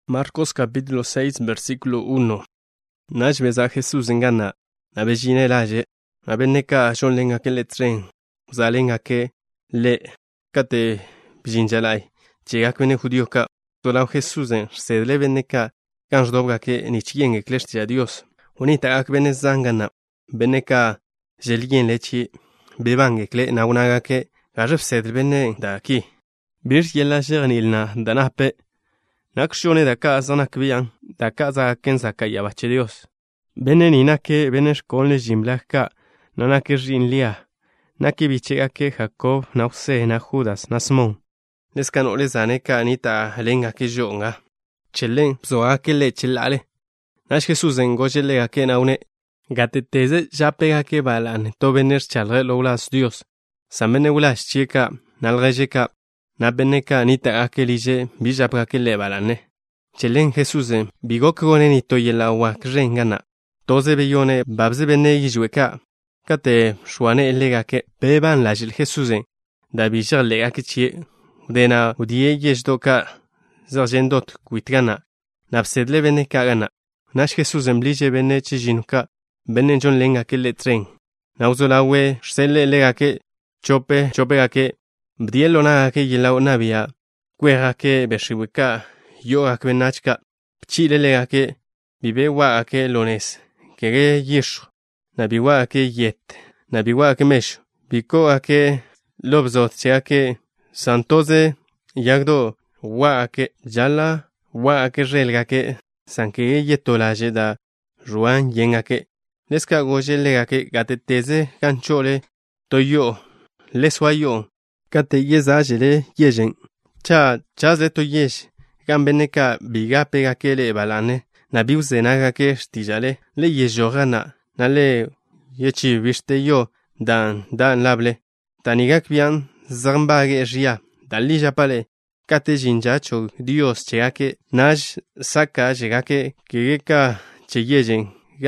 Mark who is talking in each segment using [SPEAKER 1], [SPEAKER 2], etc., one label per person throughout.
[SPEAKER 1] Marcos capítulo 6, versículo 1. Naj beza Jesús engana, na bejine laje, na beneka shon lenga ke le tren, zalenga ke le kate bijinjalai, llega que judío ka, tola Jesús en sedle beneka, kanj dobga ke ni chien eklestia Dios, unita ak benezangana, beneka jelien lechi, beban ekle na unaga ke, gajef sedle bene da aki. Bir yella jernilna danape, nakshone da casa nakbian, da casa kenza kaya bache Dios. Bene ni nake benesh konle jimlaka, nanake jinlia, nake bichega ke Jacob, nause, na Judas, na Simon. Lescano le zane ka anita lenga ke jonga. Chelen zoa ke le chelale. Nash Jesús en gojelega ke naune. Gateteze ja pega ke balan, to bener chalre loulas Dios. Samene ulas chica, nalrejeka. Na beneka anita akelije bijapra ke le balane. Chelen Jesús bigo krone ni to yela wa krengana. Toze beyone babze bene yijweka. Kate shwane lega ke beban lajil Jesús da bijar lega ke chie. Dena udie yejdoka zarjendot kuitgana. Napsedle bene kagana. Nash Jesús blije bene chijinuka. Bene jon lenga ke le tren. Nauzola we shsele lega ke chope ke. Bdielo na ke yela nabia, kuera ke beshiwika, yo akwe nachka, pchilele ke, bibewa ke lones, kere yish, nabiwa ke yet, nabiwa ke mesh, biko ke lobzot ke, santoze, yagdo, wa ke jala, wa ke relga ke, sanke yetolaje da, ruan yenga ke, leska goje lega ke gateteze, ganchole, toyo, leswayo. Kate yeza jele yejen. Chaze to yesh. Gambeneka biga pega ke le balane. Na biuze naga ke stijale. Le yejorana. Na le yechi viste yo. Dan lable. Tanigak bian zambage ria. Dan li japale. Kate jinjacho Dios chegake. Naj saka jegake. Kegeka che yejen.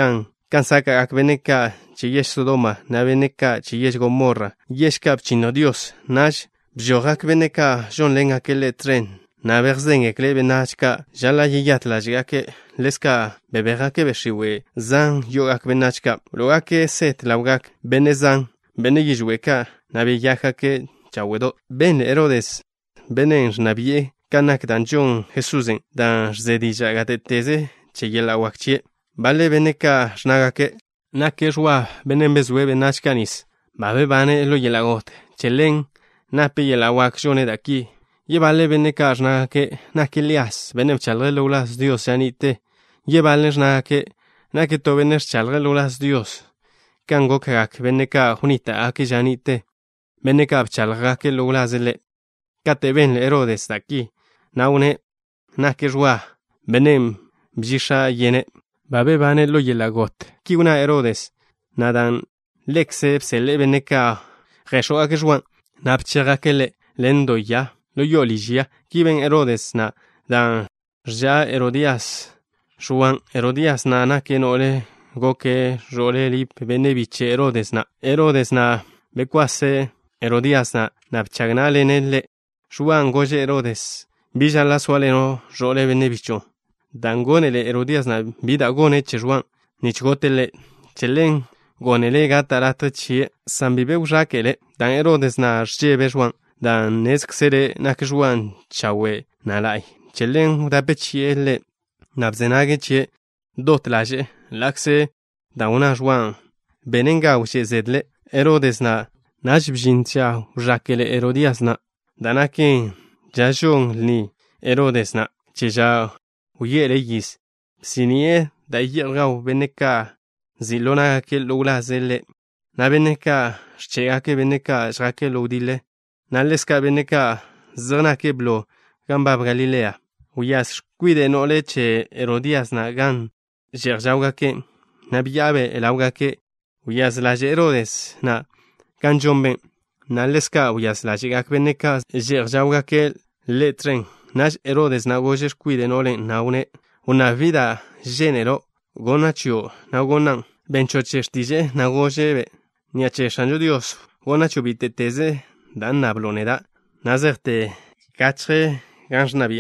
[SPEAKER 1] Kan saka akbeneka. Chiyesh Sodoma, na beneka, chiyesh Gomorra, yeshkap chino Dios, nash, bjogak beneka, jon lenga ke le tren, na berzen ekle benachka, jala yiyat la jgake, leska, beberake beshiwe, zan yogak benachka, logake set laugak, benezan, bene yijweka, na beyakake, chawedo, ben Herodes, benen nabie, kanak dan jon Jesusen, dan zedija gateteze, cheyela wakchie, bale beneka, shnagake, Nakeshwa benembezwe benachkanis. Babe bane lo yelagot. Chelen nape yelawak jone de aquí. Llevale benekar na que nakelias. Benem chalre lulas Dios sanite. Llevales na que to benes chalre lulas Dios. Kango kak beneka junita aki janite. Beneka chalga que lulas le. Kate ben Herodes de aquí. Naune nakeshwa benem bjisha yene. Babe bane lo yelagot. Ki una Herodes. Nadan lexe psele beneka. Resho akeshwan. Napchera kele lendo ya. Lo yolijia. Ki ben Herodes na. Dan ja Herodias. Shuan Herodias na ke nole. Goke role lip benebiche Herodes na. Herodes na. Bekwase Herodias na. Napchagnale nelle. Shuan goje Herodes. Bijan la suale no role benebicho. Dangonele Herodias na vida gone chejuan. Nichgotele chelen gonele gatarata chie. Sambibe ujakele. Dan Herodes na rjebe juan. Dan nesksere nakjuan chawe nalai. Chelen dape chiele. Nabzenage chie. Dotlaje. Lakse. Dan una juan. Benenga uche zedle. Herodes na. Najbjin chia ujakele Herodias na. Danake. Jajon ni. Herodes na. Cheja. Uyere yis. Sinie da yirgau beneka zilona ke lula zele. Na beneka chega ke beneka jrake lodile. Na leska beneka zrna ke blo gamba Galilea. Uyas cuide no leche Herodias na gan jerjauga ke. Na biabe elauga ke. Uyas la Herodes na gan jombe. Na leska uyas la jega beneka jerjauga ke le tren. Nash Herodes na gojes cuide no le naune una vida género gonacho na gonan benchochestije na gojebe niache shanjo Dios gonacho biteteze dan nabloneda nazerte katre ganj nabian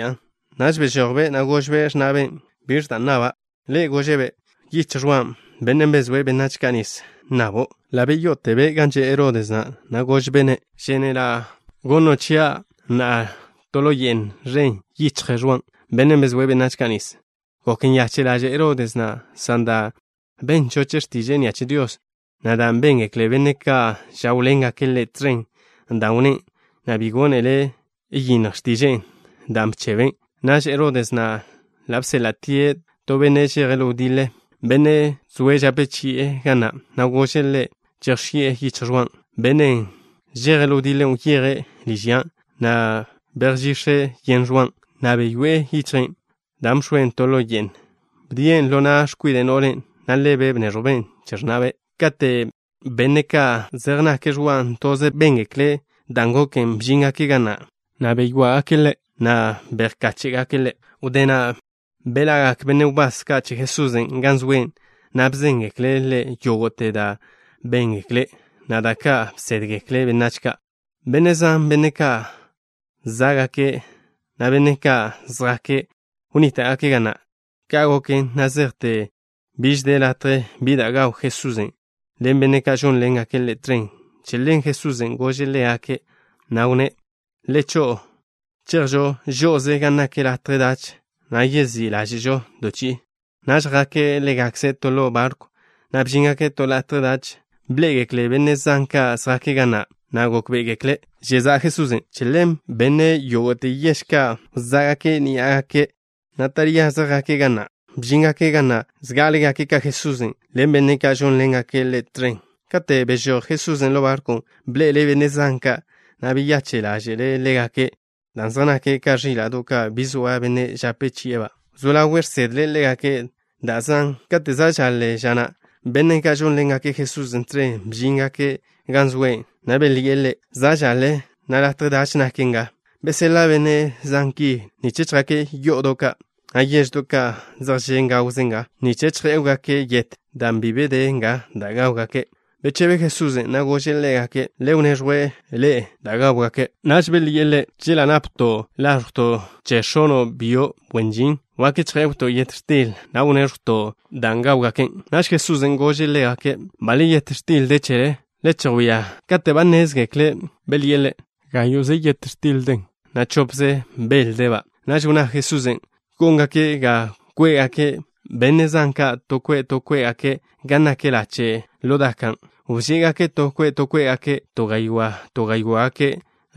[SPEAKER 1] Nash bejogbe na gojbe shnabe birta naba. Le gojebe yichruam benen bezwe benach kanis. Nabo la beyote be ganche Herodes na gojbene genera gonochia na toloyen rein yichruam benen bezwe benach kanis. Kokin yachelaje Herodes na sanda ben chochertije yache Dios. Nadam ben eklebeneka jaulenga kelle tren daune na bigonele yinarstije dam cheven nash Herodes na lapselatie to beneche relodile bene sueja pechie gana na goshele cherchie hichruan bene jerelodile ukiere lijian na bergiche yenjuan na beyue hitren dam shwen toloyen bien lona shkuiden oren na lebe bneroben chernabe kate beneka zerna kejuan toze bengekle dango kem jinga kigana na beyua akele na berkache akele udena belagak benubas kache Jesusen ganzwen na bzengekle le yogote da bengekle na daka sedgekle benachka benezan beneka zagake na beneka zrake unita akigana kagoke nazerte bijde latre bidagau Jesusen Lembeneka jon lenga kelle tren. Chelen Jesusen gojele ake naune lecho cherjo jose gana ke la tredach na yezi la jo dochi najra ke legakse tolo barco na bjinga ke tola tredach blegekle benezanka srake gana na gokbegekle jeza Jesusen chelem bene yote yeshka zagake ni ake nataria zagake gana Bjinga ke gana, zgalega ke ka Jesusen, lembene ka jon lenga ke le tren. Kate bejo Jesusen lo barco, ble le venezanka, na biyache la jele lega ke, danzana ke ka jila doka bizua bene japechieva. Zula wersedle lega ke, dazan, kate zajale jana, bene ka jon lenga ke Jesusen tren, bjinga ke ganzwe, na beliele, zajale, na la tredach na kenga. Besela bene zanki, ni chitrake yodoka. Ayeshdoka zarjenga uzenga ni chechreuga ke yet dambibe denga dagauga ke bechebe Jesusen na gojelega ke leunejwe le dagauga ke najbeliele jilanapto larto cheshono bio wenjin wakichreuto yetstil na unerto dangauga ke naj Jesusen gojelega ke bali yetstil de chere lechowia katebanezge kle beliele gayuze yetstil den na chopze beldeba najuna Jesusen Gonga ke ga kwe ake benezanka tokwe ake gana ke lache lodakan ujiga ke tokwe ake togaiwa ake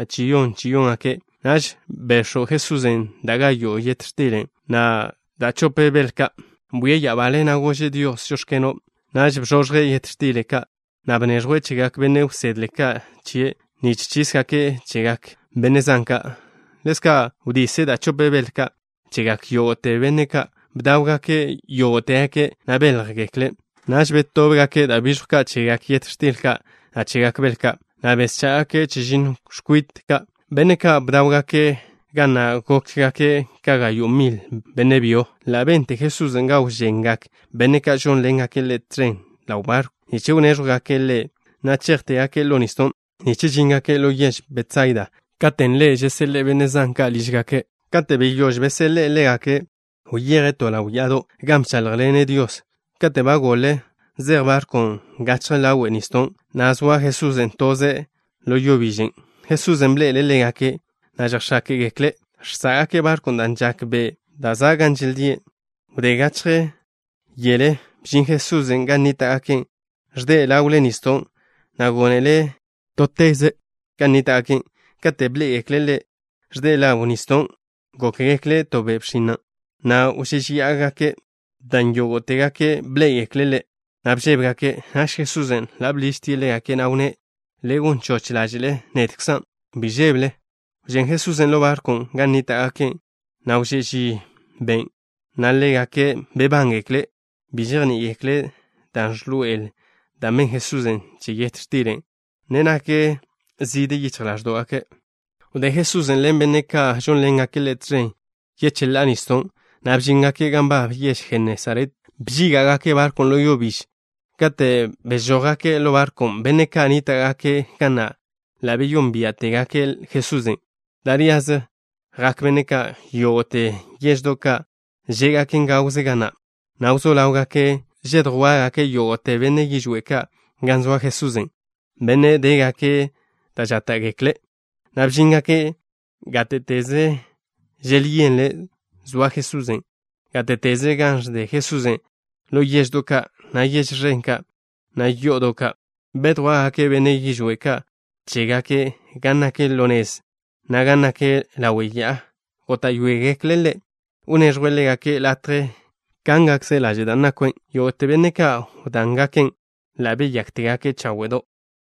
[SPEAKER 1] chiyon ake naj besho Jesusen dagayo yetrtilen na da chope belka buye ya vale na goje Dios yoshkeno naj bjojre yetrtileka na benejwe chigak bene usedleka chie nichiska ke chigak benezanka leska udise da chope belka Chegak yote beneka bdauga ke yote ke na belgekle nash betobga ke da bishka chegak yetstilka a chegak belka na bescha ke chijin shkuitka beneka bdauga ke gana kokga ke kaga yumil benebio la 20 Jesús engau jengak beneka jon lenga ke le tren laubar ni cheunerga ke le na cherte ke loniston ni chijinga ke lo yesh betsaida katenle jesele benezanka lishga ke Kate beyoj besele legake, huyere tola huyado, gamchalglene Dios. Kate bagole, zerbar con gachla weniston, nazwa Jesús entonces lo yovijen. Jesús emblele legake, najashake gekle, shsagake bar con danjak be, dazagan jildie, udegachre, yele, bjin Jesús enganita ake, jde lauleniston, nagonele, toteze, ganita ake, kate ble eklele, jde launiston, Gokekle tobe pshina. Na ushiaga ke dan yogotega ke bleyeklele. Nabjebga ke nash Jesusen lablistile ake naune legun chochlajile netksan bijeble. Jen Jesusen lo barkon ganita ake na ushishi ben. Nalega ke bebangekle bijerni ekle dan jluel damen Jesusen chiyetstiren. Nena ke zide yichlasdo ake. Ude Jesusen lembeneka jon lenga ke le tren yechelaniston nabjinga ke gamba yesh Genesaret bjiga ke bar kon lo yobish kate bejoga ke lo bar kon beneka anita ke kana la beyombiate ke Jesusen dariaz gak bene ka yote yeshdo ka llega ken gauze gana. Nauzo lauga ke jedroa ke yote bene yishwe ka ganzwa Jesusen. Bene dega ke tajata gekle. Nabjinga ke gateteze jelienle zwa Jesusen. Gateteze ganj de Jesusen. Lo yeshdo ka na yeshrenka na yodo ka. Bedwa ke bene yishwe ka llega ke gana ke lones. Na gana ke la huella. Gota yuege klele. Unerwelega ke latre. Kangak se la jedana kwen. Yo te bene ka udanga ken. La be yaktega ke chawedo.